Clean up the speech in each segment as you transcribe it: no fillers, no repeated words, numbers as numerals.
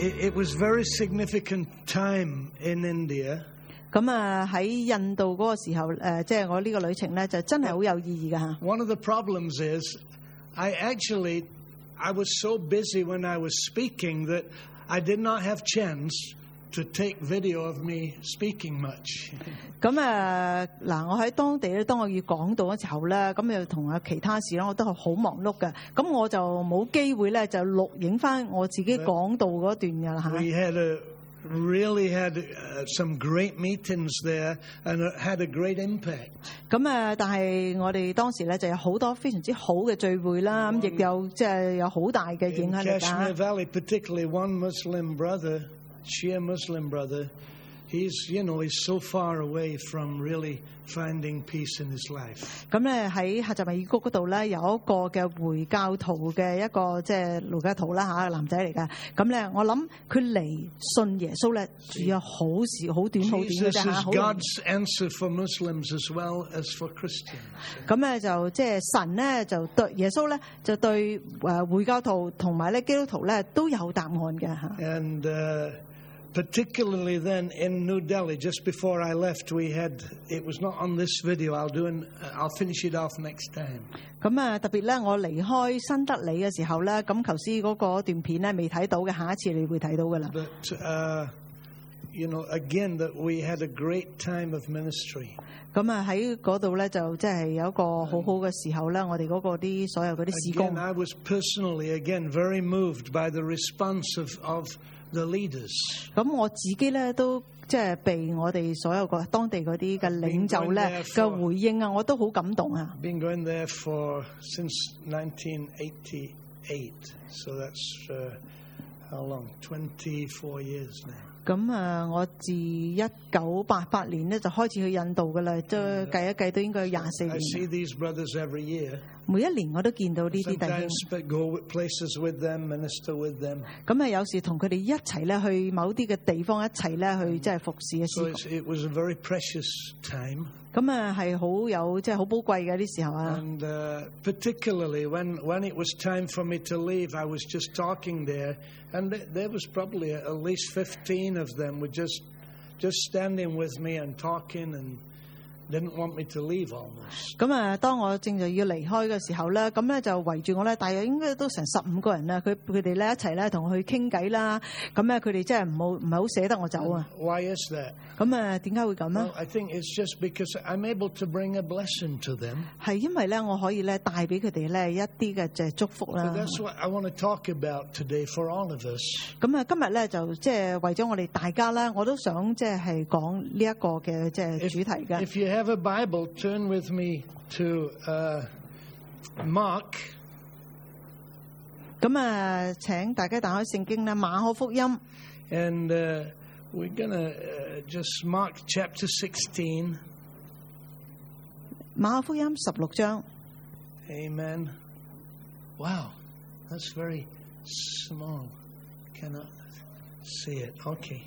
it was very significant time in India. 咁喺印度嗰個時候，即係我呢個旅程咧，就真係好有意義㗎嚇。 One of the problems is I was so busy when I was speaking that I did not have chance to take video of me speaking much. 咁嗱，我喺當地咧，當我要講道嘅時候咧，咁又同其他事咧，我都係好忙碌嘅，咁我就冇機會咧，就錄影翻我自己講道嗰段㗎啦嚇。 We really had some great meetings there, and it had a great impact. 咁但係我哋當時咧就有好多非常之好嘅聚會啦，咁亦有即係有好大嘅影響力㗎。 In Kashmir Valley, particularly one Muslim brother, Shia Muslim brother, he's so far away from really finding peace in his life. 咁咧喺喀什米爾谷嗰度咧有一個嘅回教徒嘅一個即係路加徒啦嚇，男仔嚟㗎。咁咧我諗佢嚟信耶穌咧，只有好短嘅啫嚇。 Jesus is God's answer for Muslims as well as for Christians. 咁咧就即係神咧就對耶穌咧就對回教徒同埋咧基督徒咧都有答案嘅嚇。 And particularly then in New Delhi, just before I left, it was not on this video. I'll finish it off next time. 咁特別咧，我離開新德里嘅時候咧，咁頭先嗰個段片咧未睇到嘅，下一次你會睇到㗎啦。 But again, that we had a great time of ministry. 咁喺嗰度咧就即係有一個好好嘅時候咧，我哋嗰個啲所有嗰啲事工。 Again, I was personally very moved by the response of the leaders. 咁我自己咧都即係被我哋所有個當地嗰啲嘅領袖咧嘅回應啊，我都好感動啊。 Been going there since 1988, so that's how long? 24 years now. 咁我自1988年咧就開始去印度噶啦，都計一計都應該有24年。 I see these brothers every year. 每一年我都見到呢啲弟兄。 Sometimes go places with them, minister with them. 咁有時同佢哋一齊咧去某啲嘅地方一齊咧去即係服侍嘅事。 So it was a very precious time. 咁係好有即係好寶貴嘅啲時候啊。 And particularly when it was time for me to leave, I was just talking there, and there was probably at least 15 of them were just standing with me and talking and didn't want me to leave almost. 咁當我正就要離開嘅時候咧，咁咧就圍住我咧，大約應該都成15個人啦。佢哋咧一齊咧同我去傾偈啦。咁佢哋真係唔係好捨得我走啊。 Why is that? 咁點解會咁咧？ Well, I think it's just because I'm able to bring a blessing to them. 係因為咧我可以咧帶俾佢哋咧一啲嘅即係祝福啦。 So that's what I want to talk about today for all of us. 咁今日咧就即係為咗我哋大家啦，我都想即係講呢一個嘅即係主題嘅。 If you have a Bible, turn with me to Mark. 咁請大家打開聖經啦，馬可福音。 And we're gonna just Mark chapter 16. 馬可福音16章。 Amen. Wow, that's very small. Cannot see it. Okay.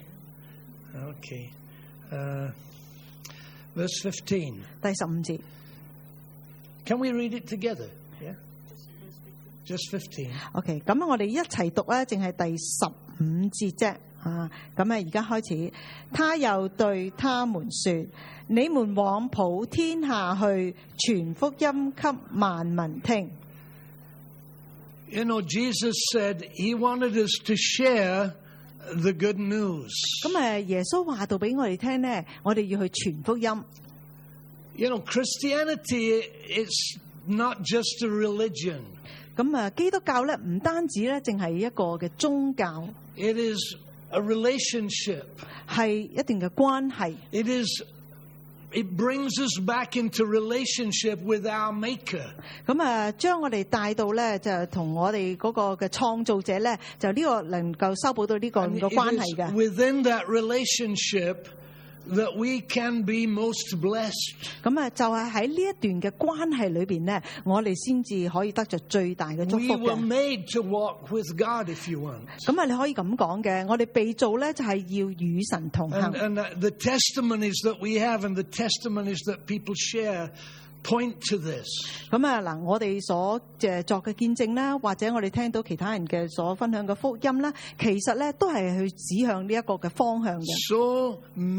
Verse 15. 第15節。 Can we read it together? Yeah. Just 15. OK， 咁我哋一齊讀咧，淨係第15節啫。咁而家開始，他又對他們說：你們往普天下去，傳福音給萬民聽。 You know, Jesus said he wanted us to share the good news. 咁耶穌話到俾我哋聽咧，我哋要去傳福音。 You know, Christianity is not just a religion. 咁基督教咧唔單止咧，淨係一個嘅宗教。 It is a relationship. 係一定嘅關係。 It brings us back into relationship with our Maker. 咁將我哋帶到咧，就同我哋嗰個嘅創造者咧，就呢個能夠修補到呢個關係嘅。 Within that relationship that we can be most blessed. 咁就係喺呢一段嘅關係裏邊咧，我哋先至可以得着最大嘅祝福嘅。 We were made to walk with God, if you want. 咁你可以咁講嘅，我哋被造咧就係要與神同行。 And the testimonies that we have and the testimonies that people share point to this. 咁啊嗱，我哋所作嘅見證啦，或者我哋聽到其他人嘅所分享嘅福音啦，其實咧都係去指向呢一個嘅方向嘅。 So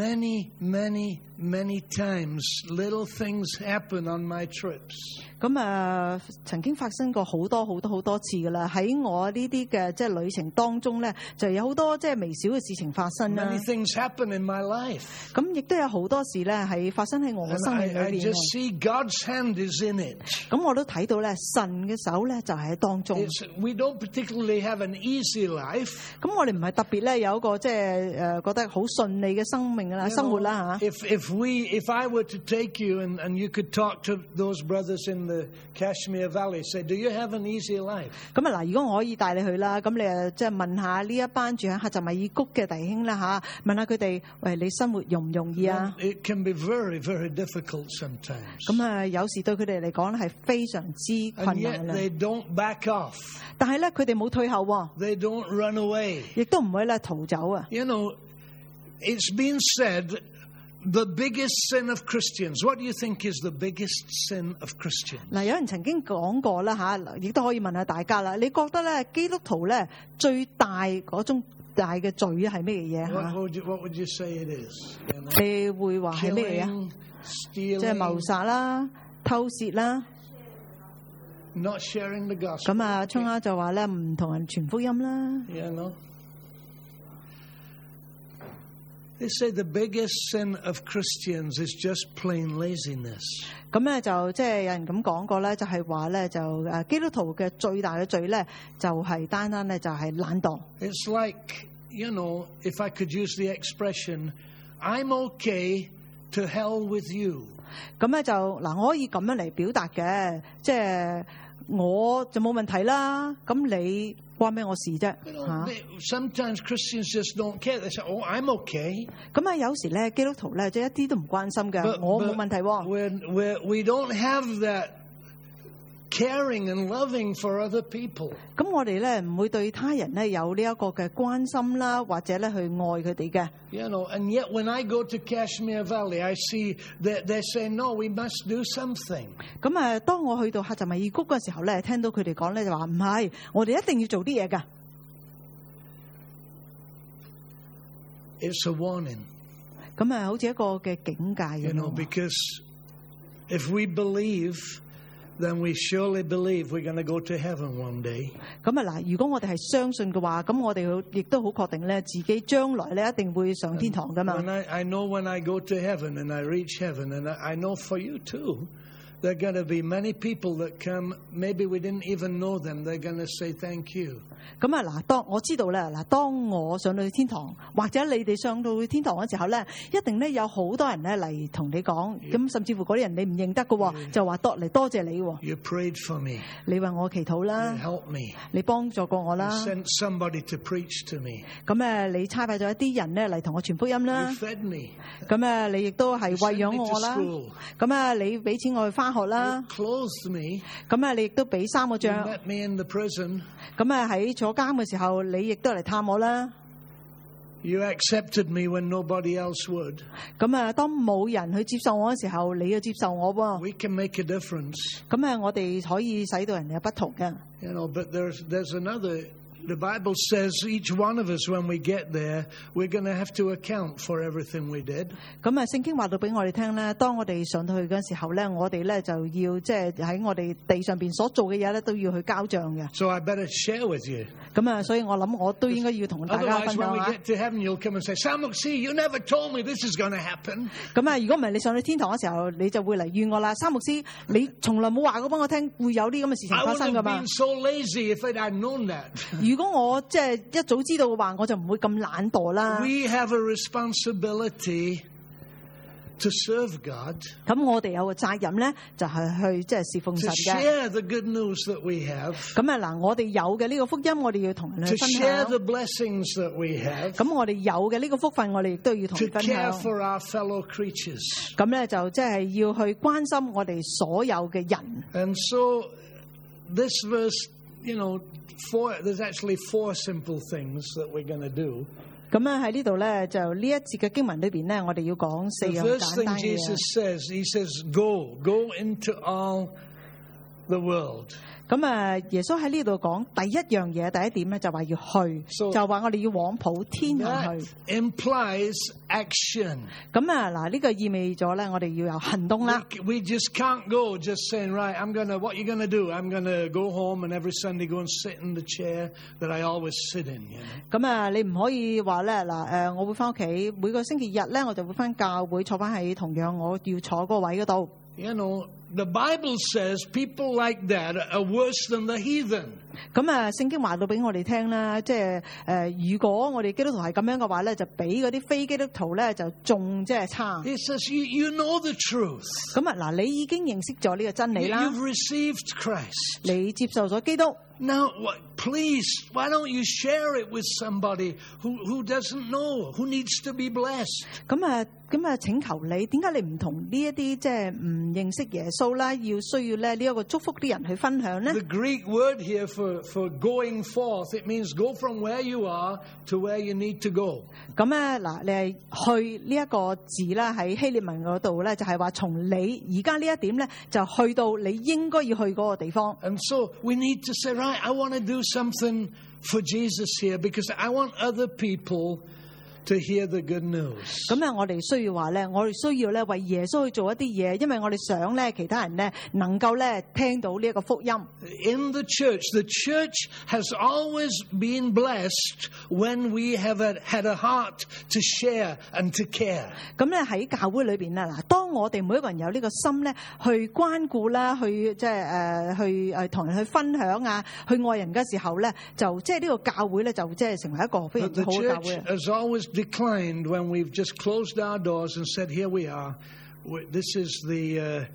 many times little things happen on my trips. 咁啊，曾經發生過好多次噶啦。喺我呢啲嘅即係旅程當中咧，就有好多即係微小嘅事情發生啦。 Many things happen in my life. 咁亦都有好多事咧係發生喺我嘅生命裏 I 邊。 just see God's hand is in it. 咁我都睇到咧，神嘅手咧就係喺當中。 We don't particularly have an easy life. 咁我哋唔係特別咧有一個即係覺得好順利嘅生命啦、生活啦嚇。 If I were to take you and you could talk to those brothers in the Kashmir Valley, say, do you have an easy life? 咁啊嗱，如果我可以帶你去啦，咁你啊即係問下呢一班住喺喀什米爾谷嘅弟兄啦嚇，問下佢哋，喂，你生活容唔容易啊？ It can be very difficult sometimes. 咁啊，有時對佢哋嚟講係非常之困 And 難 yet 啦。 they don't back off. 但係咧，佢哋冇退後喎， They don't run away. 亦都唔會咧逃走啊。 You know, it's been said the biggest sin of Christians. What do you think is the biggest sin of Christians? 嗱，有人曾經講過啦嚇，亦都可以問下大家啦。你覺得咧基督徒咧最大嗰種大嘅罪係咩嘢嚇？ What would you say it is? 你會話係咩嘢啊？ Killing, 即係謀 stealing, 殺啦、偷竊啦。 not sharing the gospel. 咁啊，聰啱就話咧唔同人傳福音啦。 You know? They say the biggest sin of Christians is just plain laziness. 咁咧就即係有人咁講過咧，就係話咧就基督徒嘅最大嘅罪咧，就係單單咧就係懶惰。 It's like, you know, if I could use the expression, I'm okay to hell with you. 咁咧就嗱，我可以咁樣嚟表達嘅，即係我就冇問題啦。咁你關咩我事啫？ You know, 嚇 sometimes Christians just don't care. They say, oh, I'm okay. 咁啊，有時咧基督徒咧即係一啲都唔關心嘅， But- 我冇問題喎。 We don't have that caring and loving for other people. 咁我哋咧唔會對他人咧有呢一個嘅關心啦，或者咧去愛佢哋嘅。 You know, and yet when I go to Kashmir Valley, I see that they say, no, we must do something. 咁啊，當我去到喀什米爾谷嘅時候咧，聽到佢哋講咧就話唔係，我哋一定要做啲嘢㗎。 It's a warning, 咁啊，好似一個嘅警戒 you 咁 know, 樣。 because if we believe, then we surely believe we're going to go to heaven one day. 咁啊嗱，如果我哋係相信嘅話，咁我哋亦都好確定咧，自己將來咧一定會上天堂㗎嘛。 When I know when I go to heaven and I reach heaven, and I know for you too, there are going to be many people that come, maybe we didn't even know them, they're going to say thank you. 咁啊嗱，當我知道咧，嗱，當我上到去天堂，或者你哋上到去天堂嘅時候咧，一定咧有好多人咧嚟同你講，咁甚至乎嗰啲人你唔認得嘅喎，就話嚟多謝你喎， You prayed for me. 你為我祈禱 You 啦， helped me. 你幫助過我 You 啦， sent somebody to preach to me. 咁你差派咗一啲人咧嚟同我傳福音 You 啦， fed me. 咁你亦都係 You 餵 sent 養 me 我 to 啦， school. 咁你俾錢我去返學啦 You，clothed me. 咁你亦都俾衫我 You 着， met me in the prison. 咁喺坐監嘅時候，你亦都嚟探我啦。 You accepted me when nobody else would. 咁當冇人去接受我嘅時候，你要接受我喎。 We can make a difference. 咁我哋可以使到人有不同嘅。 You know, but there's another. The Bible says each one of us, when we get there, we're going to have to account for everything we did. 咁聖經話到俾我哋聽咧，當我哋上到去嗰陣時候咧，我哋咧就要即係喺我哋地上邊所做嘅嘢咧，都要去交賬嘅。 So I better share with you. 咁所以我諗我都應該要同大家 Otherwise, 分 when 享 we 下。 get to heaven, you'll come and say, Samuxi, you never told me this is going to happen. 咁如果唔係你上到天堂嘅時候，你就會嚟怨我啦。三牧師，你從來冇話過俾我聽會有啲咁嘅事情 I 發 wouldn't 生 have 㗎嘛 been？ so lazy if I'd known that. 如果我即係一早知道嘅話，我就唔會咁懶惰啦。 We have a responsibility to serve God, 咁我哋有個責任咧，就係去即係侍奉 to 神嘅。 share the good news that we have, 咁嗱，我哋有嘅呢個福音，我哋要同人 to 去分 share 享。 the blessings that we have, 咁我哋有嘅呢個福分，我哋亦都要同 to 人分 care 享。 for our fellow creatures. 咁就即係要去關心我哋所有嘅人。 And so this verse, you know, there's actually 4 simple things that we're going to do. 咁啊喺呢度咧，就呢一節嘅經文裏邊咧，我哋要講四 The 樣 first 簡 thing 單嘅 Jesus 嘢。 says, he says, go into all the world. 咁啊，耶穌喺呢度講第一樣嘢，第一點咧就話要去， So- 就話我哋要往普天下 That 去。 implies action. 咁啊嗱，呢個意味咗咧，我哋要有行動啦。 We just can't go just saying, right, what are you going to do? I'm going to go home and every Sunday go and sit in the chair that I always sit in, you know. 咁啊，你唔可以話咧嗱，我會翻屋企，每個星期日咧我就會翻教會坐翻喺同樣我要坐嗰個位嗰度。 You know, the Bible says people like that are worse than the heathen. 咁啊，聖經話到俾我哋聽啦，即係如果我哋基督徒係咁樣嘅話咧，就比嗰啲非基督徒咧就仲即係差。 It says you know the truth. 咁啊嗱，你已經認識咗呢個真理啦， You've received Christ. 你接受咗基督。 Now, please, why don't you share it with somebody who doesn't know, who needs to be blessed? 咁啊，請求你，點解你唔同呢一啲即係唔認識耶穌啦，需要咧呢一個祝福啲人去分享呢？ The Greek word here for going forth, it means go from where you are to where you need to go. 咁咧嗱，你係去呢一個字啦，喺希臘文嗰度咧，就係話從你而家呢一點咧，就去到你應該要去嗰個地方。 And so we need to say, right, I want to do something for Jesus here because I want other people to hear the good news. 咁咧，我哋需要話咧，我哋需要咧為耶穌去做一啲嘢，因為我哋想咧其他人咧能夠咧聽到呢一個福音。 In the church has always been blessed when we have had a heart to share and to care. 咁咧喺教會裏邊咧，嗱，當我哋每一個人有呢個心咧，去關顧啦，去即係去同人去分享啊，去愛人嘅時候咧，就即係呢個教會咧，就即係成為一個非常之 The 好嘅教 church 會。 has always declined when we've just closed our doors and said, here we are. This is the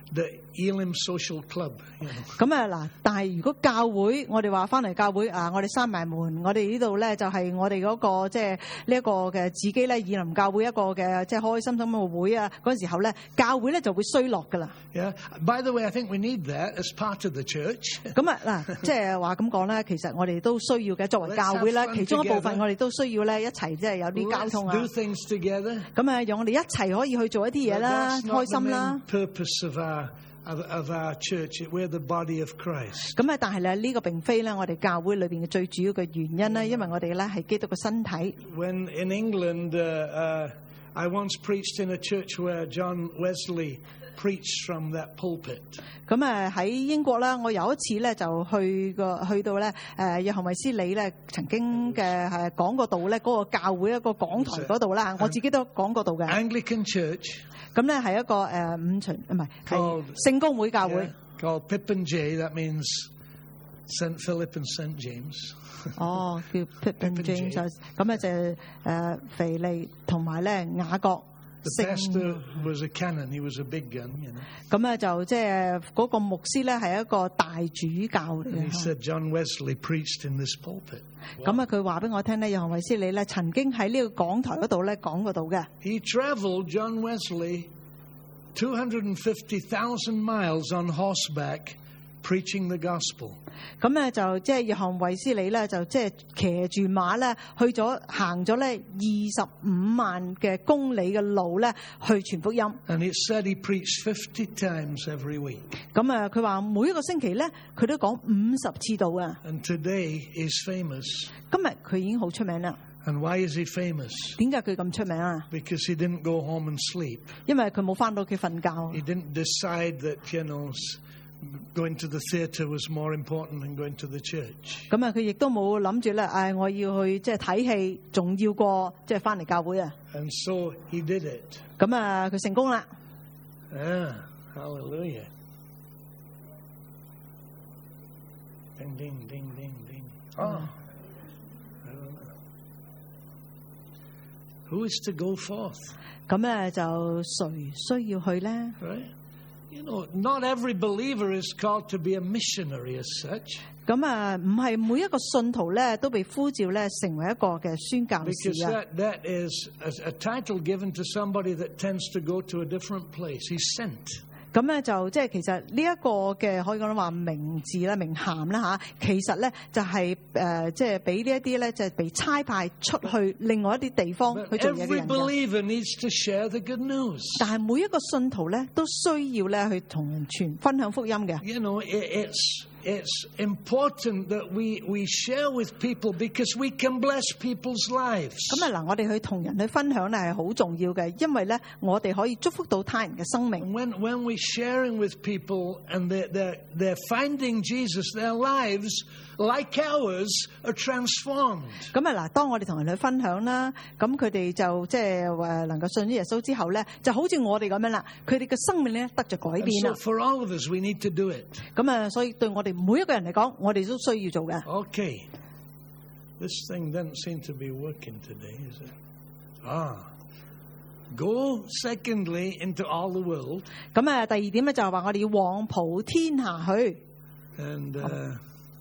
Elim Social Club. You know. 咁啊嗱，但係如果教會我哋話翻嚟教會啊，我哋閂埋門，我哋呢度咧就係我哋嗰個即係呢一個嘅自己咧以林教會一個嘅即係開開心心嘅會啊，嗰陣時候咧教會咧就會衰落噶啦。 Yeah. By the way, I think we need that as part of the church. 咁啊嗱，即係話咁講咧，其實我哋都需要嘅，作為教會咧，其中一部分我哋都需要咧一齊即係有啲交 Let's 通啊。 do things together. 咁啊，讓我哋一齊可以去做一啲嘢 But 啦， that's not 開心啦。 the main purpose of our church. We're the body of Christ. 咁啊，但係咧呢個並非咧我哋教會裏邊嘅最主要嘅原因咧，因為我哋咧係基督嘅身體。 When in England, I once preached in a church where John Wesley preached from that pulpit. 咁啊喺英國咧，我有一次咧就去到咧約翰衛斯理咧曾經嘅係講過道咧嗰個教會一個講台嗰度啦，我自己都講過道嘅。 Anglican church 咁咧係一個五旬唔係係 Called- 聖公會教 yeah, 會。 called Pippin J. That means St. Philip and St. James. 哦，叫 Pippin James， 咁咧就腓利同埋咧雅各 The 聖。 pastor was a cannon. He was a big gun, you know. 咁咧就即係嗰個牧師咧係一個大主教嚟 And he 嘅。 said John Wesley preached in this pulpit. 咁啊，佢話俾我聽咧，約翰衛斯理咧曾經喺呢個講台嗰度咧講過道嘅。 He traveled, John Wesley, 250,000 miles on horseback preaching the gospel. 咁咧就即係約翰衛斯理咧就即係騎住馬咧行咗咧25萬嘅公里嘅路咧去傳福音。 And it said he preached 50 times every week. 咁啊，佢話每一個星期咧佢都講50次道啊。 And today he's famous. 今日佢已經好出名啦。 And why is he famous? 點解佢咁出名啊？ Because he didn't go home and sleep. 因為佢冇翻到屋企瞓覺。 He didn't decide that, going to the theater was more important than going to the church. 咁啊，佢亦都冇諗住咧，我要去即係睇戲，仲要過即係翻嚟教會啊。 And so he did it. 咁啊，佢成功啦。 Ah, hallelujah. Ding, ding, ding, ding, ding. Oh. I don't know. Who is to go forth? 咁咧就誰需要去咧？ Right? You know, not every believer is called to be a missionary as such. 咁啊，唔係每一個信徒咧都被呼召咧成為一個嘅宣教 Because 士啊。 that is a title given to somebody that tends to go to a different place. He's sent. 咁咧就即係其實呢一個嘅可以講話名字啦、名銜啦嚇，其實咧就係即係俾呢一啲咧就係被差派出去另外一啲地方去做嘢嘅人嘅。但係每一個信徒咧都需要咧去同人分享福音嘅。 You know, it's important that we share with people because we can bless people's lives. 咁啊嗱，我哋去同人去分享咧係好重要嘅，因為咧我哋可以祝福到他人嘅生命。 When we sharing with people and they're finding Jesus, their lives like ours are transformed. 咁啊嗱，當我哋同人去分享啦，咁佢哋就即係能夠信咗耶穌之後咧，就好似我哋咁樣啦，佢哋嘅生命咧得咗改變啦。 So for all of us, we need to do it. 咁啊，所以對我哋每一個人嚟講，我哋都需要做嘅。 Okay, this thing doesn't seem to be working today, is it? Go secondly into all the world. 咁啊，第二點咧就係話我哋要往普天下去。 And okay.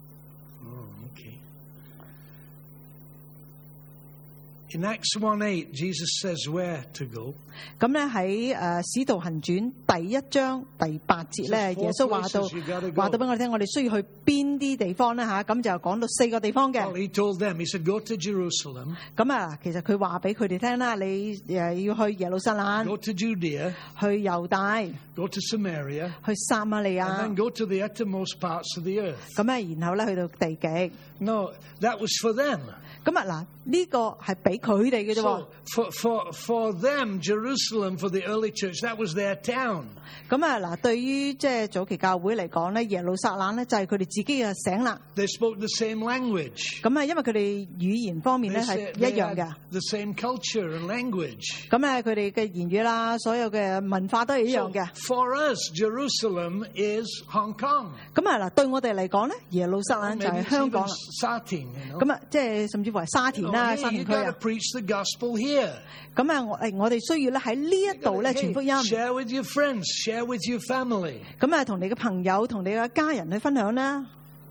In Acts 1:8, Jesus says where to go. 咁咧喺使徒行傳第1章第8節咧，耶穌話到俾我哋聽，我哋需要去邊啲地方咧嚇，咁就講到4個地方嘅。 Well, he told them, he said, go to Jerusalem. 咁啊，其實佢話俾佢哋聽啦，你要去耶路撒冷， go to Judea, 去猶大， go to Samaria, 去撒瑪利 and 亞， then go to the uttermost parts of the earth. 咁咧然後咧去到地極。 No, that was for them. 咁啊嗱，呢個係俾佢哋嘅啫喎。 So for them, Jerusalem, for the early church, that was their town. 咁啊嗱，對於即係早期教會嚟講咧，耶路撒冷咧就係佢哋自己嘅城啦。 They spoke the same language. 咁啊，因為佢哋語言方面咧係一樣嘅。 The same culture and language. 咁啊，佢哋嘅言語啦，所有嘅文化都係一樣嘅。 So for us, Jerusalem is Hong Kong. 咁啊嗱，對我哋嚟講咧，耶路撒冷就係香港啦。咁啊，即係甚至乎係沙田啦、沙田區啊。 Preach the gospel here. 咁啊，我哋需要咧喺呢一度咧傳福音。 Share with your friends, share with your family. 咁啊，同你嘅朋友、同你嘅家人去分享啦。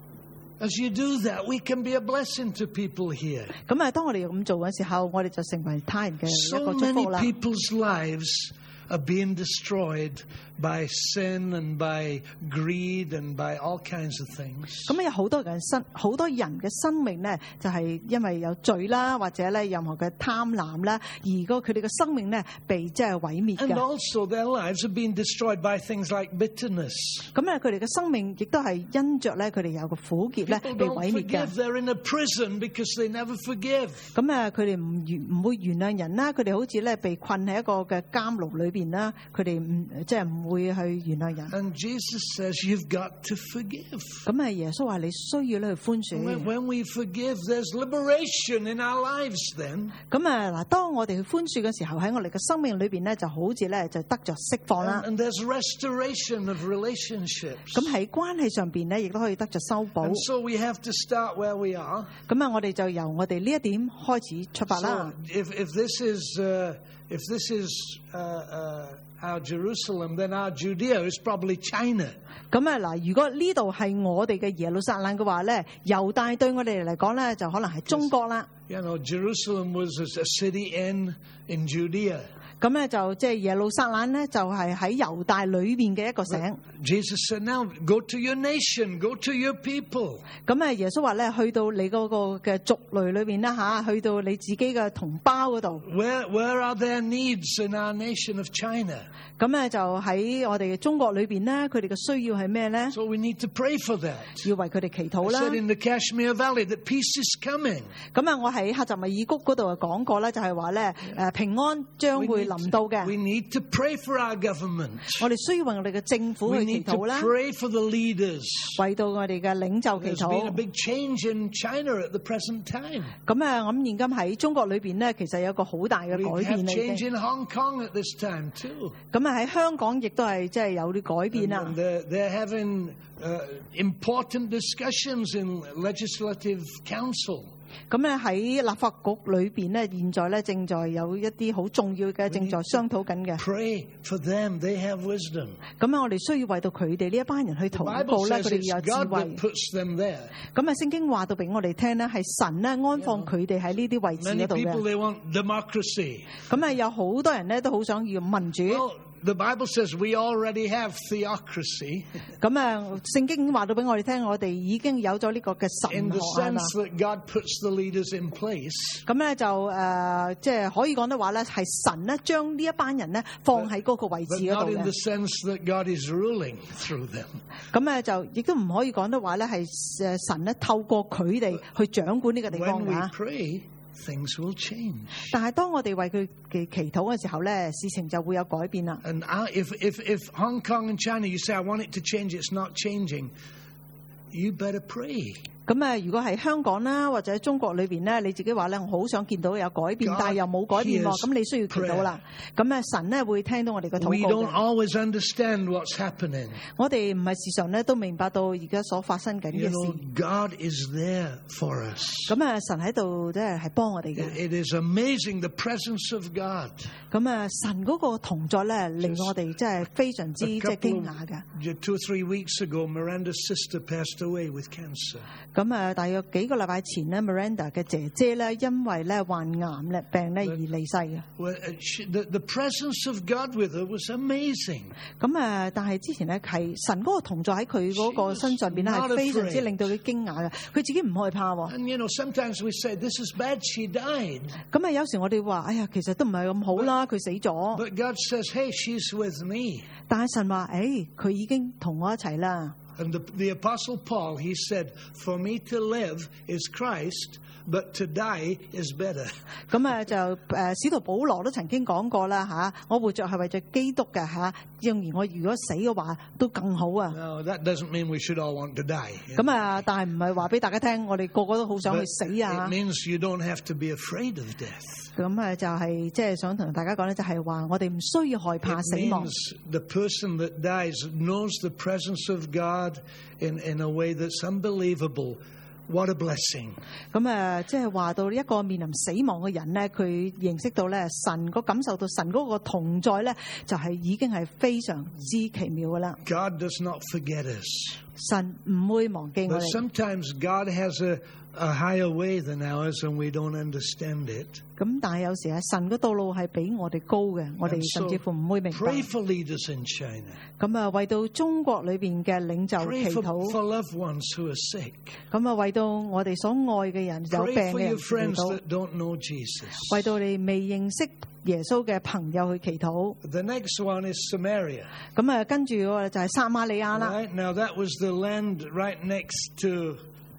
As you do that, we can be a blessing to people here. 咁啊，當我哋咁做嘅時候，我哋就成為他人嘅一個祝 So 福 many 啦。 people's lives are being destroyed by sin and by greed and by all kinds of things. 咁有好多人嘅生命咧，就係因為有罪啦，或者咧任何嘅貪婪啦，而佢哋嘅生命咧被即係毀滅 And 嘅。 also their lives are being destroyed by things like bitterness. 咁咧，佢哋嘅生命亦都係因着咧佢哋有個苦澀咧 People 被 don't 毀滅嘅。 forgive. They're in a prison because they never forgive. 咁啊，佢哋唔會原諒人啦，佢哋好似咧被困喺一個嘅監牢裏邊啦，佢哋唔會去原諒人。 And Jesus says you've got to forgive. 咁啊，耶穌話你需要咧去寬恕。 When we forgive, there's liberation in our lives then. 咁啊嗱，當我哋去寬恕嘅時候，喺我哋嘅生命裏邊咧，就好似咧就得着釋放啦。 And there's restoration of relationships. 咁喺關係上邊咧，亦都可以得着修補。 And so we have to start where we are. 咁啊，我哋就由我哋呢一點開始出發啦。 So if this is our Jerusalem, then our Judea is probably China. 咁啊嗱，如果呢度係我哋嘅耶路撒冷嘅話咧，猶大對我哋嚟講咧，就可能係中國啦。 You know, Jerusalem was a city in Judea. 咁咧就即係耶路撒冷咧，就係喺猶大裏邊嘅一個城。 Jesus said, "Now go to your nation, go to your people." 咁啊，耶穌話咧，去到你嗰個嘅族類裏邊啦嚇，去到你自己嘅同胞嗰度。 Where are their needs in our nation of China? 咁咧就喺我哋嘅中國裏邊咧，佢哋嘅需要係咩咧？ So we need to pray for that. 要為佢哋祈禱 I 啦。 said in the Kashmir Valley that peace is coming. 咁啊，我喺喀什米爾谷嗰度講過咧，就係話咧，平安將會臨到嘅。 We need to pray for our government. 我哋需要為我哋嘅政府 We 去祈 need to 禱啦， pray for the leaders. 為到我哋嘅領袖祈 There's been a 禱。 big change in China at the present time. 咁啊，咁現今喺中國裏邊咧，其實有個好大嘅 We 改 have 變嚟 change 嘅。 in Hong Kong at this time too. 咁啊喺香港亦都係即係有啲改變啦 And。they're having important discussions in legislative council. 咁咧喺立法局裏邊咧，現在咧正在有一啲好重要嘅正在商討緊嘅。 Pray for them. They have wisdom. 咁啊，我哋需要為到佢哋呢一班人去 The 禱 Bible 告咧， says 佢哋 it's 有智 God 慧 that。puts them there. 咁啊，聖經話到俾我哋聽咧，係神咧安放佢哋喺呢啲位置 Many 嗰度 people 嘅。 they want democracy. 咁啊，有好多人咧都好想要民主。 Well, the Bible says we already have theocracy. 咁聖經已經話到俾我哋聽，我哋已經有咗呢個嘅神 In the 學啊嘛。 sense that God puts the leaders in place. 咁咧就即係可以講得話咧，係神咧將呢一班人咧放喺嗰個位置 But 嗰 not 度 in the 嘅。 sense that God is ruling through them. 咁就亦都唔可以講得話咧係神咧透過佢哋去掌管呢個地 When 方 we 㗎。 pray, things will change. 但係當我哋為佢嘅祈禱嘅時候咧，事情就會有改變啦。 And if Hong Kong and China, you say, I want it to change, it's not changing, you better pray. 咁如果係香港啦，或者中國裏邊咧，你自己話咧，我好想見到有改變， God 但係又冇改變喎， hears 咁你需要祈禱啦。咁神咧會聽到我哋嘅 We 禱告 don't 嘅。 always understand what's happening. 我哋唔係時常咧都明白到而家所發生緊 You 嘅 know, 事。 God is there for us. 咁神喺度即係幫我哋嘅。 It is amazing the presence of God. 咁神嗰個同在咧，令我哋即係非常之 A 即係 couple 驚訝嘅。 of 2 or 3 weeks ago, Miranda's sister passed away with cancer. 咁大約幾個禮拜前咧 ，Miranda 嘅姐姐咧，因為咧患癌咧病咧而離世嘅。 Well, the presence of God with her was amazing. 咁但係之前咧係神嗰個同在喺佢嗰個身上邊咧 She was 係非常之 not afraid. 令到佢驚訝嘅。佢自己唔害怕喎。 And, you know, sometimes we say, this is bad, she died. 咁有時我哋話，哎呀，其實都唔係咁好啦，佢死咗。 But God says, hey, she's with me. 但係神話，佢已經同我一齊啦。 And the Apostle Paul, he said, for me to live is Christ, but to die is better. 咁就使徒保羅都曾經講過啦嚇，我活着係為咗基督嘅嚇，正而我如果死嘅話都更好啊。 No, that doesn't mean we should all want to die. 咁但係唔係話俾大家聽，我哋個個都好想 But 去死啊 it。means you don't have to be afraid of death. 咁就係即係想同大家講咧，就係話我哋唔需要害怕 It 死亡。 means the person that dies knows the presence of God in a way that's unbelievable. What a blessing. 咁即係話到一個面臨死亡嘅人咧，佢認識到咧神個感受到神嗰個同在咧，就係已經係非常之奇妙噶啦。 God does not forget us. 神唔會忘記我 But 哋。 sometimes God has a higher way than ours and we don't understand it. 咁但係有時神嘅道路係比我哋高嘅，我哋 And 甚至乎唔會明白。 pray for leaders in China. 咁為到中國裏邊嘅領袖 Pray 祈 for 禱。 loved ones who are sick. 咁為到我哋所愛嘅人有病 Pray for 嘅人 your 祈 friends 禱， that don't know Jesus. 為到你未認識耶穌嘅朋友去祈禱。 The next one is Samaria. 咁跟住就係撒瑪利亞啦。 Right? Now that was the land right next to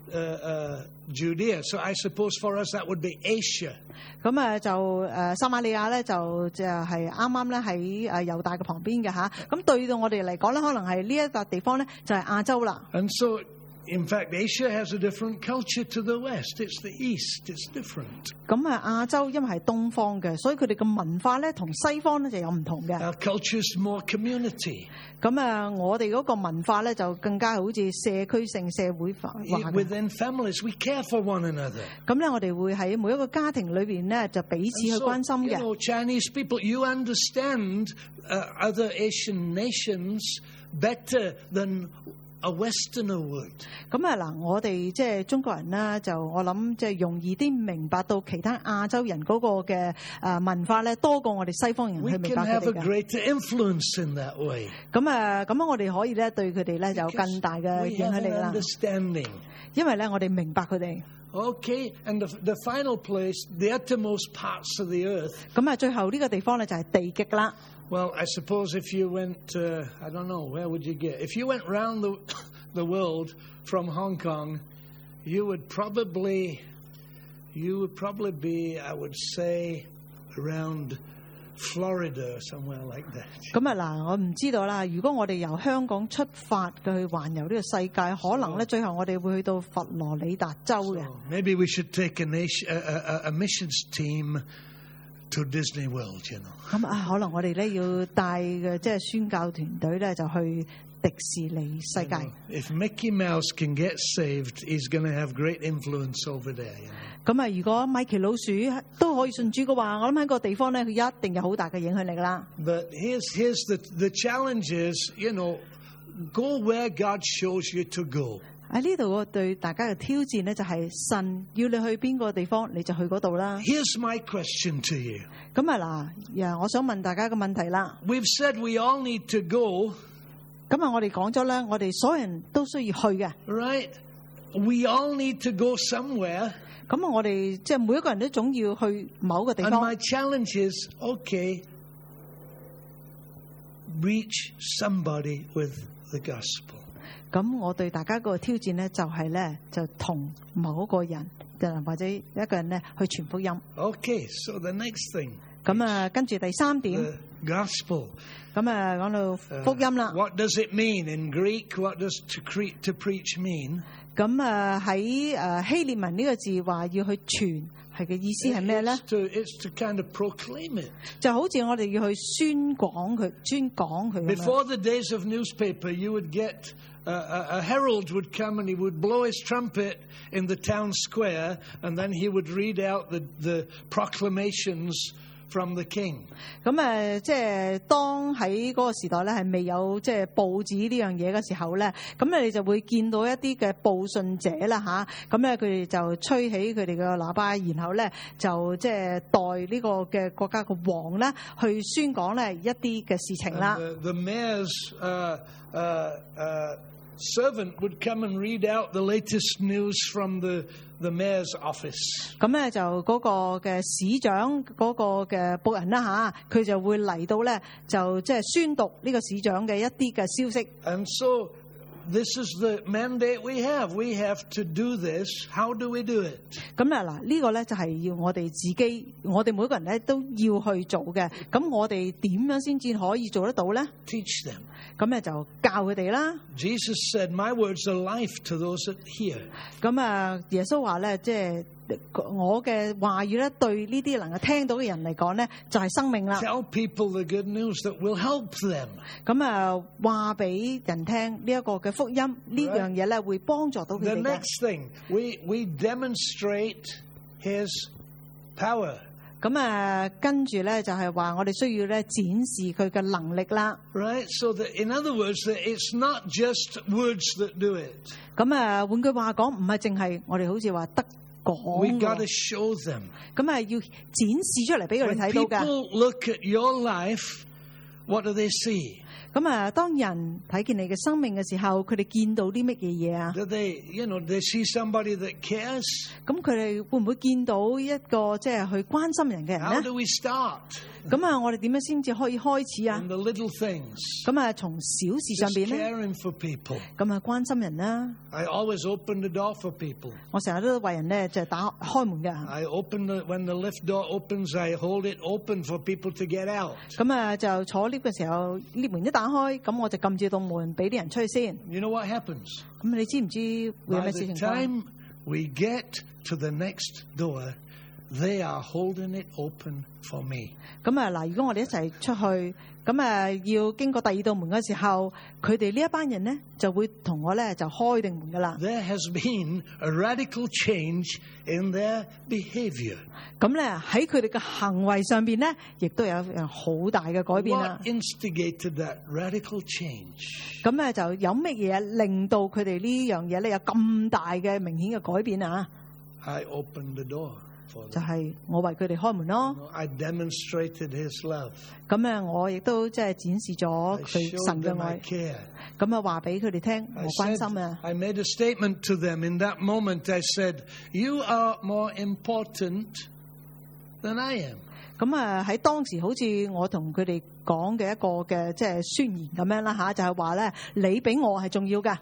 Judea. So I suppose for us that would be Asia. 咁就撒瑪利亞咧就係啱啱咧喺猶大嘅旁邊嘅嚇。咁對到我哋嚟講咧，可能係呢一笪地方咧就係亞洲啦。 And so, in fact, Asia has a different culture to the West. It's the East. It's different. 咁亞洲因為係東方嘅，所以佢哋嘅文化咧同西方咧就有唔同嘅。 Our culture is more community. 咁我哋嗰個文化咧就更加好似社區性社會化嘅。 Within families, we care for one another. 咁咧，我哋會喺每一個家庭裏邊咧就彼此去 And so, 關心 you 嘅。 know, Chinese people, you understand other Asian nations better than a Westerner would. 咁嗱，我哋即係中國人啦，就我諗即係容易啲明白到其他亞洲人嗰個嘅文化咧，多過我哋西方人 We 去明 can 白 have 佢 a 哋嘅。 greater influence in that way. 咁我哋可以咧對佢哋咧有 Because 更大嘅 we 影 have 響力 an 啦， understanding. 因為咧我哋明白佢哋。 Okay, and the final place, the uttermost parts of the earth. 咁最後呢個地方咧就係地極啦。 Well, I suppose if you went, I don't know, where would you get? If you went round the world from Hong Kong, you would probably be, I would say, around Florida or somewhere like that. 咁嗱，我唔知道啦。如果我哋由香港出發去環遊呢個世界，可能咧最後我哋會去到佛羅里達州嘅。 So maybe we should take a missions team to Disney World, you know. 咁可能我哋咧要帶嘅即係宣教團隊咧就去迪士尼世界。 If Mickey Mouse can get saved, he's going to have great influence over there, you know. 咁如果米奇老鼠都可以信主嘅話，我諗喺個地方咧，佢一定有好大嘅影響力啦。 But here's the challenge is, you know, go where God shows you to go. 喺呢度我對大家嘅挑戰咧，就係神要你去邊個地方，你就去嗰度啦。 Here's my question to you. 咁嗱，我想問大家個問題啦。 We've said we all need to go. 咁我哋講咗咧，我哋所有人都需要去嘅。 Right? We all need to go somewhere. 咁我哋即係每一個人都總要去某個地 And 方。 my challenge is, okay, reach somebody with the gospel. 咁我對大家個挑戰咧，就係咧，就同某一個人，或者一個人咧去傳福音。 Okay, so the next thing. 咁跟住第三點， The gospel. 咁講到福音啦。 What does it mean in Greek? What does to preach mean? 咁喺希臘文呢個字話要去傳，係嘅意思係咩咧？ It's to kind of proclaim it. 就好似我哋要去宣講佢咁樣。 Before the days of newspaper, you would get a herald would come and he would blow his trumpet in the town square, and then he would read out the proclamations from the king. 咁即係當喺嗰個時代咧，係未有即係報紙呢樣嘢嘅時候咧，咁你就會見到一啲嘅報信者啦吓，咁咧佢哋就吹起佢哋嘅喇叭，然後咧就即係代呢個嘅國家嘅王咧去宣講咧一啲嘅事情啦。 The mayor's servant would come and read out the latest news from the mayor's office. 咁咧就嗰個嘅市長嗰個嘅僕人啦吓，佢就會嚟到咧就即係宣讀呢個市長嘅一啲嘅消息。 And so this is the mandate we have. We have to do this. How do we do it? 咁嗱，呢個咧就係要我哋自己，我哋每個人咧都要去做嘅。咁我哋點樣先至可以做得到咧？ Teach them. 咁咧就教佢哋啦。 Jesus said, "My words are life to those that hear." 咁耶穌話咧，即係我嘅話語咧，對呢啲能夠聽到嘅人嚟講咧，就係生命啦。 Tell people the good news that will help them. 咁話俾人聽呢一個嘅福音呢樣嘢咧，會幫助到佢 The 哋嘅。 next thing, we demonstrate His power. 咁跟住咧就係話我哋需要咧展示佢嘅能力啦。 Right? So that, in other words, that it's not just words that do it. 咁換句話講，唔係淨係我哋好似話得講 We got to 嘅， show them. 咁要展示出嚟俾佢哋 When 睇到㗎。 people look at your life, what do they see? 咁當人睇見你嘅生命嘅時候，佢哋見到啲乜嘢嘢啊？ Do they see somebody that cares? 咁佢哋會唔會見到一個即係去關心人嘅人 How 咧？ do we start? 咁我哋點樣先至可以開始啊 In？the little things. 咁從小事上 Just 邊咧， caring for people. 咁關心人啦。 I always open the door for people. 我成日都為人咧就係打開門嘅。 I when the lift door opens, I hold it open for people to get out. 咁就坐 lift 嘅時候，lift 門一打開，咁我就撳住道門俾啲人出去先。 You know what happens? 咁你知唔知會有 By 咩事 the 情發生？ time we get to the next door, they are holding it open for me. 咁嗱，如果我哋一齊出去，咁要經過第二道門嘅時候，佢哋呢一班人咧就會同我咧就開定門噶啦。 There has been a radical change in their behavior. 咁咧喺佢哋嘅行為上邊咧，亦都有好大嘅改變啦 What。instigated that radical change? 咁就有乜嘢令到佢哋呢樣嘢咧有咁大嘅明顯嘅改變啊？ I opened the door for 就 them. 係我為佢哋開門咯。 I demonstrated His love. 咁我亦都即係展示咗 I 佢 showed 神嘅 them I 愛。 care. 咁話俾佢哋聽，我 I 關 said, 心啊。 I made a statement to them in that moment. I said, "You are more important than I am." 咁喺當時好似我同佢哋講嘅一個嘅即係宣言咁樣啦吓，就係話咧你比我係重要嘅。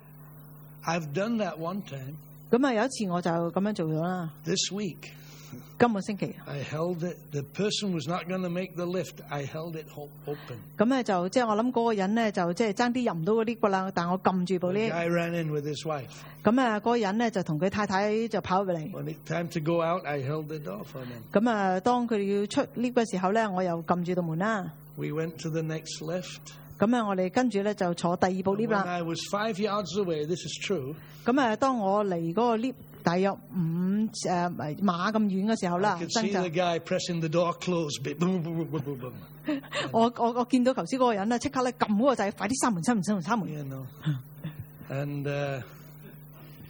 I've done that one time. 咁有一次我就咁樣做咗啦。 This week, 今個星期， I held it. The person was not going to make the lift. I held it open. 咁就即係我諗嗰個人咧就即係爭啲入唔到嗰啲㗎啦，但我撳住部 The 呢。 guy ran in with his wife. 咁嗰個人咧就同佢太太就跑入嚟。 When it time to go out, I held the door for them. 咁當佢哋要出 lift 嘅時候咧，我又撳住道門啦。 We went to the next lift. 咁我哋跟住咧就坐第二部 lift When 啦。 I was 5 yards away, this is true. 咁當我離嗰個 lift 大約5碼咁遠嘅時候 I 啦， could 真 see 就 the guy pressing the door closed. Boom, boom, boom, boom, boom, boom. 我見到頭先嗰個人咧，即刻咧撳嗰個掣，快啲閂門，閂門，閂門，閂門。 You know. And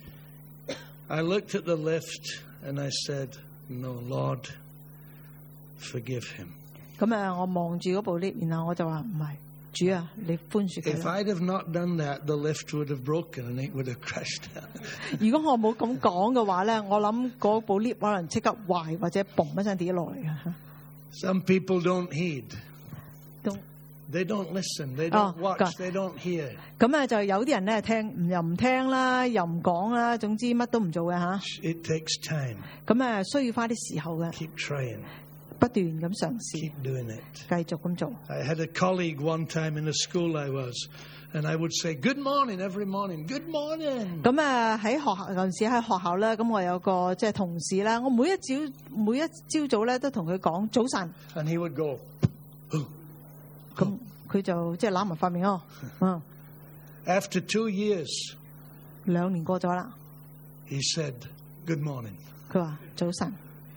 I looked at the lift and I said, "No, Lord, forgive him." 咁我望住嗰部 lift， 然後我就話唔係，主啊，你寬恕佢 If 啦。 I'd have not done that, the lift would have broken and it would have crashed down. 如果我冇咁講嘅話咧，我諗嗰部 lift 可能即刻壞或者嘣一聲跌落嚟嘅。 Some people don't heed. 都 They don't listen. They don't watch. They don't hear. 咁就有啲人咧聽又唔聽啦，又唔講啦，總之乜都唔做嘅嚇。 It takes time. 咁需要花啲時候嘅， Keep trying. 不斷咁嘗試， Keep doing it. 繼續咁做。 I had a colleague one time in the school I was, and I would say, "Good morning," every morning. Good morning. 咁喺學校嗰陣時喺學校咧，咁我有個即係同事啦，我每一朝早咧都同佢講早晨， And he would go, "Oh." 咁佢就即係攬埋塊面哦。 After 2 years, 2年過咗啦， he said, "Good morning." 佢話早晨。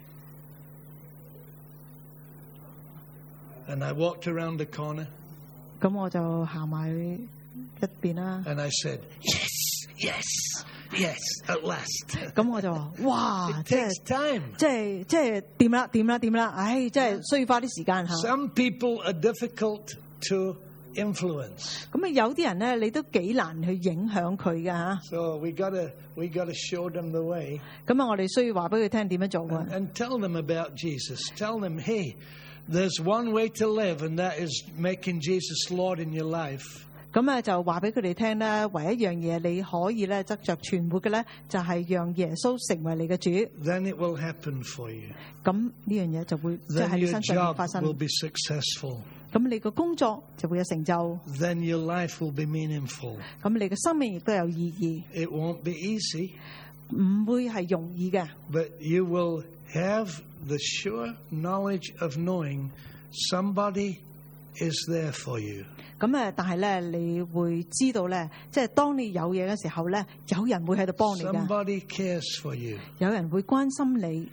And I walked around the corner 咁我就行埋一邊啦。 and I said, "Yes, yes, yes, at last." 咁我就話：哇， It 即 takes 係 time. 即係掂啦，唉，即係需要花啲時間嚇。 Some people are difficult to influence. 咁有啲人咧，你都幾難去影響佢嘅嚇。 So we gotta show them the way 咁我哋需要話俾佢聽點樣做嘅。 and tell them about Jesus. Tell them, "Hey, there's one way to live, and that is making Jesus Lord in your life." 咁就話俾佢哋聽咧，唯一一樣嘢你可以咧執着存活嘅咧，就係讓耶穌成為你嘅主。 Then it will happen for you. 咁呢樣嘢就會即係 Then 喺你 your 身上 job 發生。 will be successful. 咁你個工作就會有成就， Then your life will be meaningful. 咁你嘅生命亦都有意義， It won't be easy, 唔會係容易嘅。 but you will have the sure knowledge of knowing somebody is there for you. 咁但係咧，你會知道咧，即係當你有嘢嘅時候咧，有人會喺度幫你嘅， Somebody cares for you. 有人會關心你。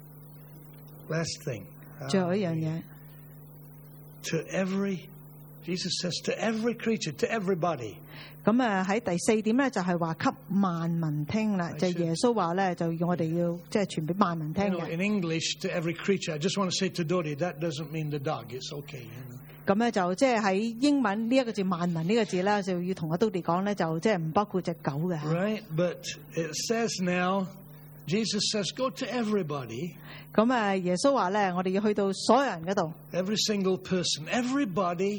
Last thing. 最後一樣嘢， To every, Jesus says, to every creature, to everybody. 咁喺第4點咧，就係話給萬民聽啦，就耶穌話咧，就要我哋要即係傳俾萬民聽 You know, 嘅。 in English, to every creature. I just want to say to Dodi, that doesn't mean the dog. It's okay. You know. 咁就即係喺英文呢一個字萬民呢個字咧，就要同阿都哋講咧，就即係唔包括隻狗嘅。 Right? But it says now, Jesus says, go to everybody, 咁耶穌話咧，我哋要去到所有人嗰度。 every single person. Everybody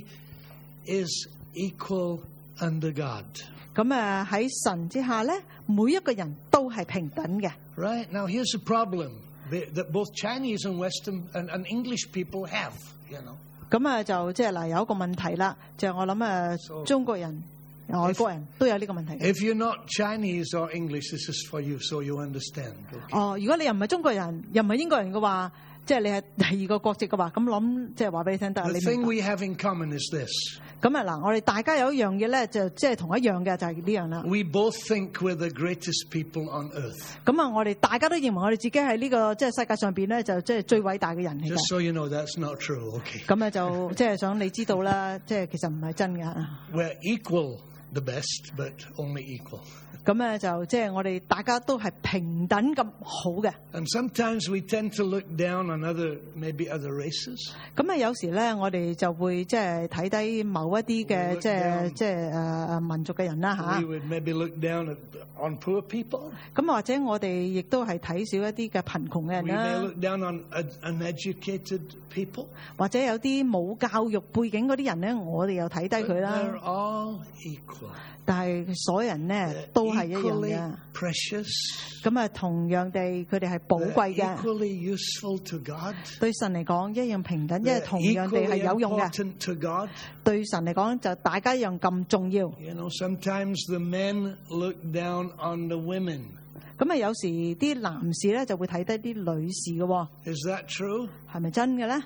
is equal under God. 咁喺神之下咧，每一個人都係平等嘅。 Right? Now, here's a problem that both Chinese and Western and English people have, you know. 咁就即係嗱，有一個問題啦，就係我諗中國人、外國人都有呢個問題。 If you're not Chinese or English, this is for you, so you understand. Okay? 如果你又唔係中國人，又唔係英國人嘅話，即係你係第二個國籍嘅話，咁諗即係話俾你聽得， The 你 thing 明白。 we have in common is this. 咁嗱，我哋大家有一樣嘢咧，就即係同一樣嘅，就係呢樣啦。 We both think we're the greatest people on earth. 咁我哋大家都認為我哋自己喺呢個即係世界上邊咧，就即係最偉大嘅人嚟 Just 嘅。 so you know, that's not true. Okay. 咁就即係想你知道啦，即係其實唔係真嘅。 We're equal the best, but only equal. 咁就即係我哋大家都係平等咁好嘅。 And sometimes we tend to look down on maybe other races. 咁有時咧，我哋就會即係睇低某一啲嘅即係民族嘅人啦嚇。 We would maybe look down on poor people. 咁或者我哋亦都係睇少一啲嘅貧窮嘅人 We may 啦， look down on uneducated people. 或者有啲冇教育背景嗰啲人咧，我哋又睇低 But 佢 they're 啦。 all equal. 但係所有人咧 They're 都係一樣 equally 嘅。 precious. 咁同樣地，佢哋係寶 They're 貴嘅， equally useful to God. 對神嚟講一樣平等，因為 They're 同樣地係 equally 有用嘅。 important to God. 對神嚟講就大家一樣咁重要。 You know, sometimes the men look down on the women. 咁有時啲男士咧就會睇低啲女士嘅喎， Is that true? 係咪真嘅咧？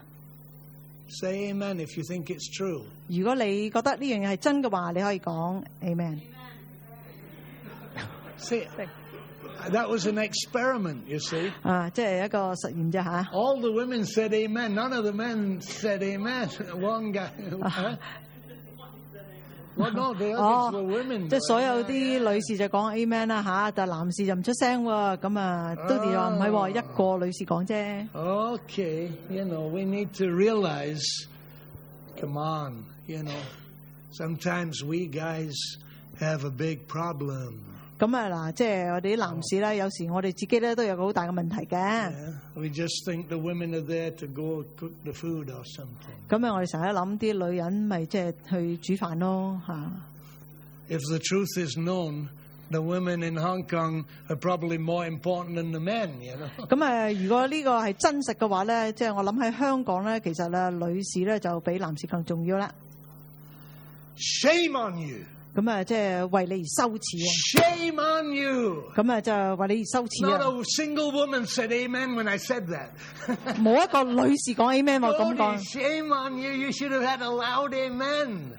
Say amen if you think it's true. 如果你覺得呢樣嘢係真嘅話，你可以講 Amen。 See, that was an experiment, you see. 即係一個實驗啫嚇。 All the women said amen. None of the men said amen. One guy. Well, no, the others were women. 即係所有啲女士就講 Amen 啦嚇，但係男士就唔出聲喎。咁啊，Dodie話唔係喎，一個女士講啫。 Okay, we need to realize, come on, sometimes we guys have a big problem. 咁啊嗱，即係我哋啲男士咧，有時我哋自己咧都有個好大嘅問題嘅。 Yeah, we just think the women are there to go cook the food or something. 咁啊，我哋成日諗啲女人咪即係去煮飯咯嚇。 If the truth is known, the women in Hong Kong are probably more important than the men. 咁啊，如果呢個係真實嘅話咧，即係我諗喺香港咧，其實咧女士咧就比男士更重要啦。 Shame on you！ 咁啊，即係為你而羞恥啊 ！Shame on you！ 咁啊，就係為你而羞恥啊 ！Not a single woman said amen when I said that 。 冇一個女士講 amen 我咁講。 Shame on you! You should have had a loud amen。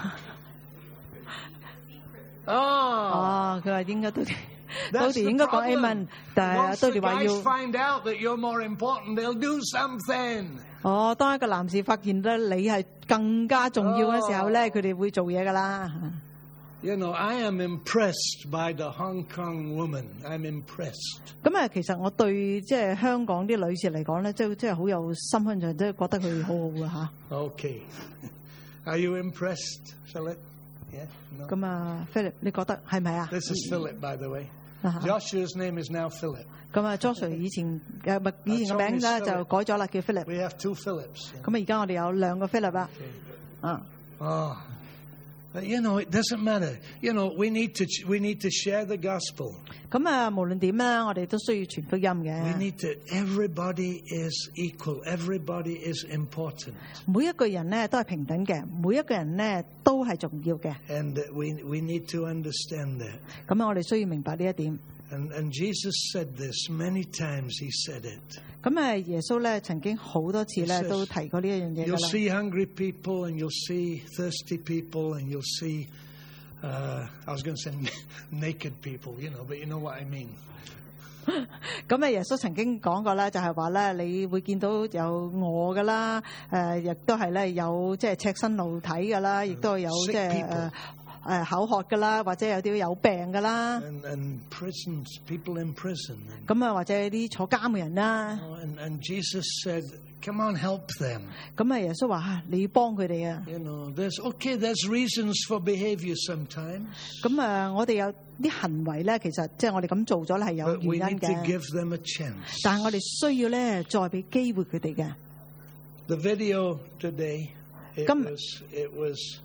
哦，佢話應該都應該講 amen， 但係Dodie話要。 Find out that you're more important, they'll do something。 哦，當一個男士發現咧你係更加重要嘅時候咧，佢哋會做嘢噶啦。 I am impressed by the Hong Kong woman. I'm impressed. 咁啊，其實我對即係香港啲女士嚟講咧，即係好有心印象，即係覺得佢好好嘅嚇。 Okay. Are you impressed, Philip? Yeah. No. 咁啊 ，Philip， 你覺得係咪啊 ？This is Philip, by the way. Joshua's name is now Philip. 咁啊 ，Joshua 以前嘅名咧就改咗啦，叫 Philip。 We have two Philips. 咁啊，而家我哋有兩個 Philip 啦。啊。 哦。But it doesn't matter. We need to share the gospel. 咁啊，無論點啦，我哋都需要傳福音嘅。 We need to. Everybody is equal. Everybody is important. 每一個人咧都係平等嘅，每一個人咧都係重要嘅。 And we need to understand that. 咁啊，我哋需要明白呢一點。 And Jesus said this many times. He said it. 咁啊，耶穌咧曾經好多次咧都提過呢一樣嘢㗎啦。 You'll see hungry people, and you'll see thirsty people, and you'll see. I was going to say naked people, but you know what I mean. 咁啊，耶穌曾經講過咧，就係話咧，你會見到有餓㗎啦，亦都係咧有即係赤身露體㗎啦，亦都有即係口渴㗎啦，或者有啲有病㗎啦。 And prisons, people in prison. 咁啊，或者啲坐監嘅人啦。 And Jesus said, "Come on, help them." 咁啊，耶穌話你要幫佢哋啊。 There's reasons for behavior sometimes. 咁啊，我哋有啲行為咧，其實即係我哋咁做咗咧係有原因嘅。 But we need to give them a chance. 但係我哋需要咧再俾機會佢哋嘅。 The video today, it was,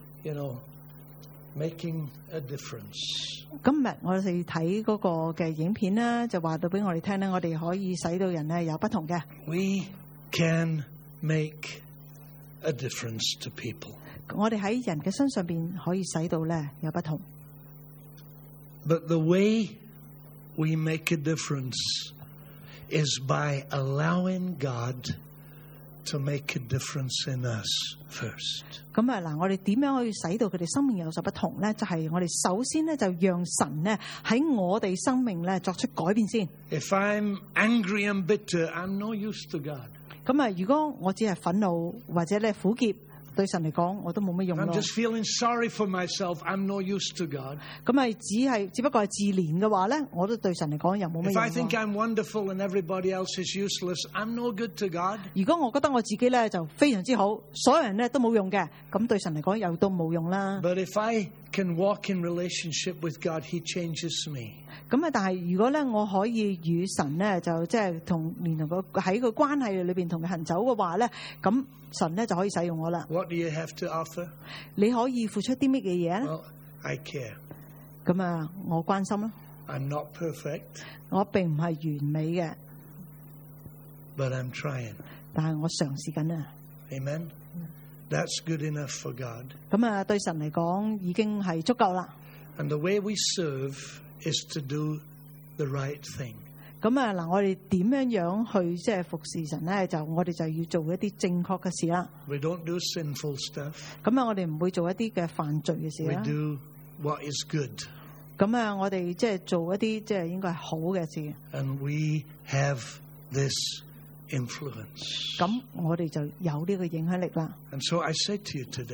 making a difference. 今日我哋睇嗰個嘅影片咧，就話到俾我哋聽咧，我哋可以使到人咧有不同嘅。 We can make a difference to people. 我哋喺人嘅身上邊可以使到咧有不同。 But the way we make a difference is by allowing God to make a difference in us first. 咁啊嗱，我哋點樣可以使到佢哋生命有所不同咧？就係我哋首先咧就讓神咧喺我哋生命咧作出改變先。 If I'm angry and bitter, I'm no use to God. 咁啊，如果我只係憤怒或者咧苦結，對神嚟講我都冇乜用咯。 I'm just feeling sorry for myself. I'm no use to God. 咁啊，只不過係自憐嘅話咧，我都對神嚟講又冇乜用。 If I think I'm wonderful and everybody else is useless, I'm no good to God. 如果我覺得我自己咧就非常之好，所有人咧都冇用嘅，咁對神嚟講又都冇用啦。 But if I can walk in relationship with God, He changes me. 咁啊，但係如果咧我可以與神咧就即係連同喺個關係裏邊同佢行走嘅話咧，咁神咧就可以使用我啦。 What do you have to offer? 你可以付出啲乜嘢嘢咧？ Well, I care. 咁啊，我關心啦。 I'm not perfect. 我並唔係完美嘅。 But I'm trying. 但係我嘗試緊啊。 Amen. That's good enough for God. 咁啊，對神嚟講已經係足夠啦。 And the way we serve is to do the right thing. 咁啊嗱，我哋點樣去即係服侍神咧？我哋就要做一啲正確嘅事啦。 We don't do sinful stuff. 咁啊，我哋唔會做一啲嘅犯罪嘅事啦。 We do what is good. 咁啊，我哋即係做一啲即係應該係好嘅事。 And we have this influence. 咁我哋就有呢個影響力啦。 And so I say to you today.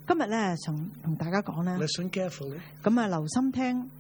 今日咧想同大家講咧， Listen carefully. 咁留心聽。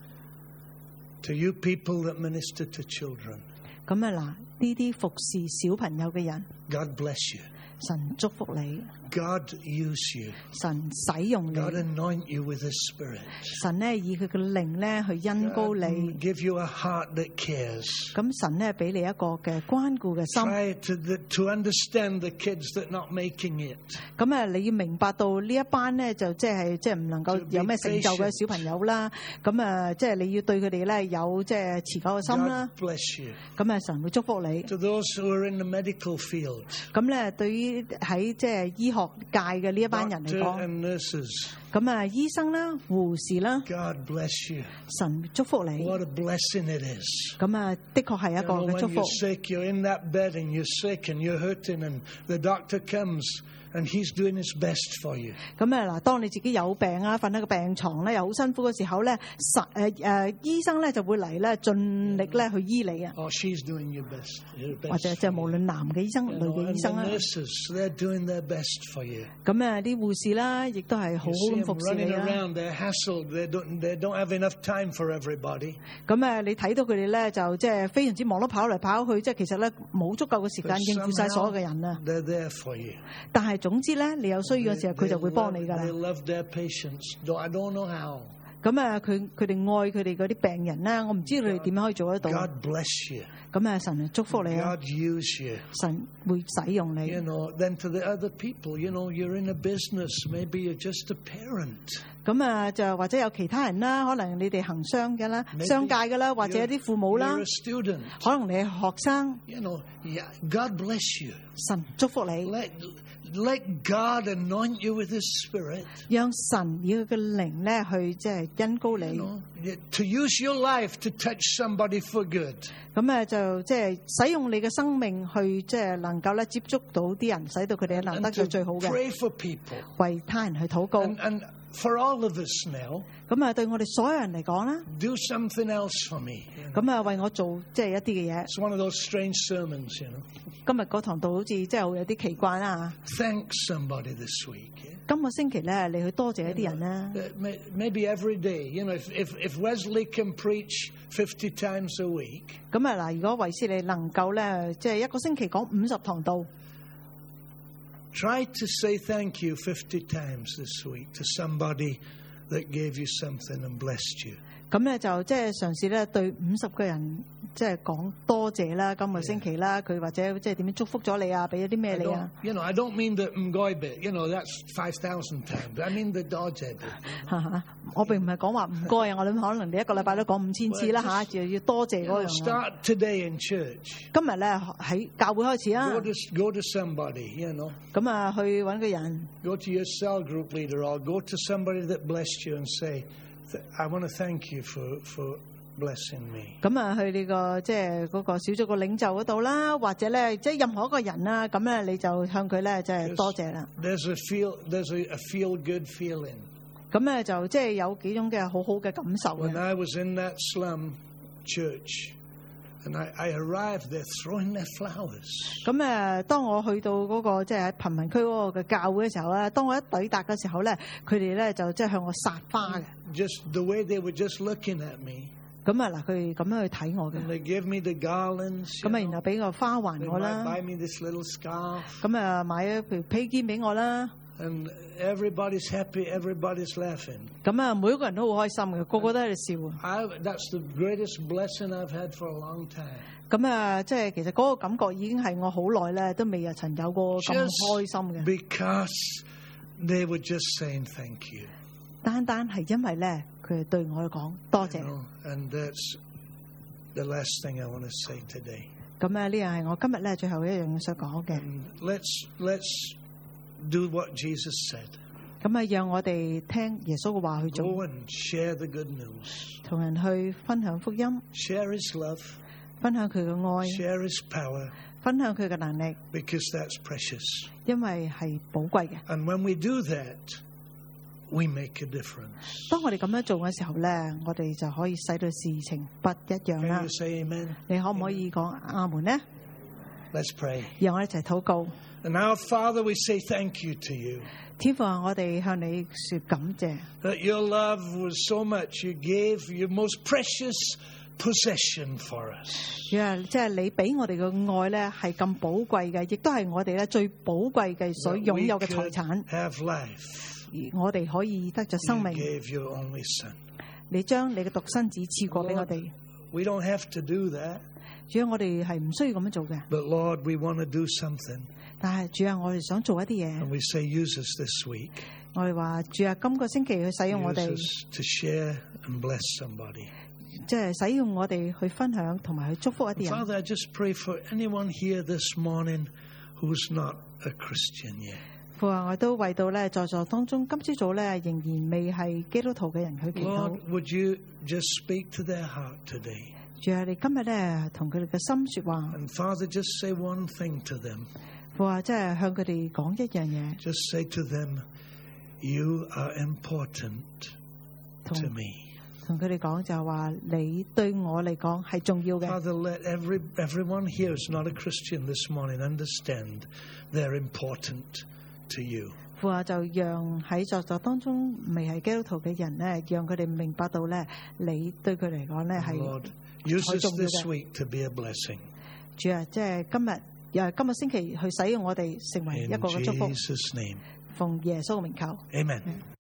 To you people that minister to children, 咁嗱，呢啲服侍小朋友嘅人， God bless you. 神祝福你， God use you. 神使用你， God anoint you with His Spirit. 神咧以佢嘅靈咧去恩膏 God 你， give you a heart that cares. 咁神咧俾你一個嘅關顧嘅心。 Try to understand the kids that not making it. 咁你要明白到呢一班咧就即係唔能夠有咩成就嘅小朋友啦。咁即係你要對佢哋咧有即係持久嘅心啦。 God bless you. 咁神會祝福你。 To those who are in the medical field, 咁咧對於喺即係醫學界嘅呢一班人嚟 doctor 講， and nurses, 咁醫生啦、護士啦， God bless you. 神祝福你。 What a blessing it is. 咁的確係 You 一個 know, 嘅祝 when 福。 you're sick, you're in that bed and you're sick and you're hurting and the doctor comes and he's doing his best for you. 咁嗱，當你自己有病啊，瞓喺個病床咧，又好辛苦嘅時候咧，醫生咧就會嚟咧，盡力咧去醫你啊。 Oh, she's doing your best. Your best 或者即係無論男嘅醫生、 You 女 know, 嘅醫 and 生 the 啦。 nurses, they're doing their best for you. 咁啲護士啦，亦都係好 You 好 see 咁 them 服侍你 running 啦。 around, they're hassled, they don't have enough time for everybody. 咁你睇到佢哋咧，就即係非常之忙碌，跑嚟跑去，即係其實咧冇足夠嘅時 But 間應付晒所有嘅 somehow 人啊。 they're there for you. 但係總之咧，你有需要嘅時候，佢就會幫你㗎 They 啦。 love their patients. I don't know how. 咁佢哋愛佢哋嗰啲病人啦，我唔知佢哋點樣可以做得到。 God bless you. 咁神就祝福你啊， God use you. 神會使用你。 You know, then to the other people, you know, you're in a business. Maybe you're just a parent. 咁就或者有其他人啦，可能你哋行商嘅啦、 Maybe 商界嘅啦，或者一啲父母啦 You're，a student. 可能你係學生， You know, yeah, God bless you. 神祝福你， Let God anoint you with His Spirit. 讓神以佢嘅靈咧去即係恩膏 You 你。 know, to use your life to touch somebody for good. 咁就即係使用你嘅生命去即係能夠咧接觸到啲人，使到佢哋能得 And 到 to 最好嘅， pray for people. 為他人去禱告。 And for all of us now, 咁對我哋所有人嚟講啦， do something else for me. You know? 咁為我做即係一啲嘅嘢。 It's one of those strange sermons, you know. 今日嗰堂道好似即係會有啲奇怪啦。 Thank somebody this week. Yeah? 今個星期咧，你去多謝一啲人啦。 Maybe every day. You know, if Wesley can preach 50 times a week, 咁嗱，如果維斯你能夠咧，即係一個星期講50堂道， try to say thank you 50 times this week to somebody that gave you something and blessed you. 咁就即係嘗試咧對50個人即係講多謝啦。今個星期啦，佢或者即係點樣祝福咗你啊，俾咗啲咩你啊？ I don't mean the Ngoibe. You know, that's 5,000 times. I mean the Dodgebe. 我並唔係講話唔該啊，我諗可能你一個禮拜都講5000次啦嚇，就要多謝 You 嗰 know, 樣。 start today in church. 今日咧喺教會開始啊， Go to somebody, you know. 咁去揾個人。 Go to your cell group leader or go to somebody that blessed you and say, I want to thank you for blessing me. 咁去你個即係嗰個小組個領袖嗰度啦，或者咧即係任何一個人啦，咁咧你就向佢咧即係多謝啦。 There's a feel good feeling. 咁就即係有幾種嘅好好嘅感受 When 嘅。 I was in that slum church and I arrived, they're throwing their flowers. 咁當我去到嗰個即係喺貧民區嗰個嘅教會嘅時候咧，當我一抵達嘅時候咧，佢哋咧就即係向我撒花嘅。 Just the way they were just looking at me. 咁嗱，佢哋咁樣去睇我嘅。 And they give me the garlands. 咁然後俾個花環 They 我 might 啦。 buy me this little scarf. 咁買咗譬如披肩俾我啦。 And everybody's happy, everybody's laughing. 咁每一個人都好開心嘅，個個都喺度笑。 That's the greatest blessing I've had for a long time. 咁即係其實嗰個感覺已經係我好耐咧都未曾有過咁開心嘅。 Because they were just saying thank you. 單係因為咧，佢哋對我講多謝。 And that's the last thing I want to say today. 咁呢樣係我今日咧最後一樣想講嘅。 Let's do what Jesus said. 咁讓我哋聽耶穌嘅話去做。 Go and share the good news. 同人去分享福音。 Share His love. 分享佢嘅愛。 Share His power. 分享佢嘅能力。 Because that's precious. 因為係寶貴嘅。 And when we do that, we make a difference. 當我哋咁樣做嘅時候咧，我哋就可以使到事情不一樣啦。 Can you say amen? 你可唔可以講阿門呢？ Let's pray. 讓我哋一齊禱告。 And now, Father, we say thank you to you. 天父啊，我哋向你說感謝。 That your love was so much, you gave your most precious possession for us. 即係你俾我哋嘅愛咧，係咁寶貴嘅，亦都係我哋咧最寶貴嘅所擁有嘅財產。 Have life. 而我哋可以得着生 You 命。 gave your only son. 你將你嘅獨生子賜過俾我哋。 We don't have to do that. 主啊，我哋係唔需要咁樣做嘅。 But Lord, we want to do something. 但係主啊，我哋想做一啲嘢。 And we say, use us this week. 我哋話主啊，今個星期去使用我 Use 哋， us to share and bless somebody. 即係使用我哋去分享同埋去祝福一啲人。 Father, I just pray for anyone here this morning who's not a Christian yet. 父啊，我都為到咧在座當中今朝早咧仍然未係基督徒嘅人去祈禱。 Lord, would you just speak to their heart today? 主啊，你今日咧同佢哋嘅心說話。 And Father, just say one thing to them. 父啊，即係向佢哋講一樣嘢， Just say to them, you are important to 同 me. 同佢哋講就係話你對我嚟講係重要嘅。 Father, let everyone here who's not a Christian this morning understand they're important to you. 父啊，就讓喺在座當中未係基督徒嘅人咧，讓佢哋明白到咧，你對佢嚟講咧係 Lord, use 好 us 重要 this 嘅。 week to be a blessing. 主啊，即係今個星期去使用我哋成為一 In 個嘅祝福， Jesus' name, 奉耶穌嘅名求。 amen.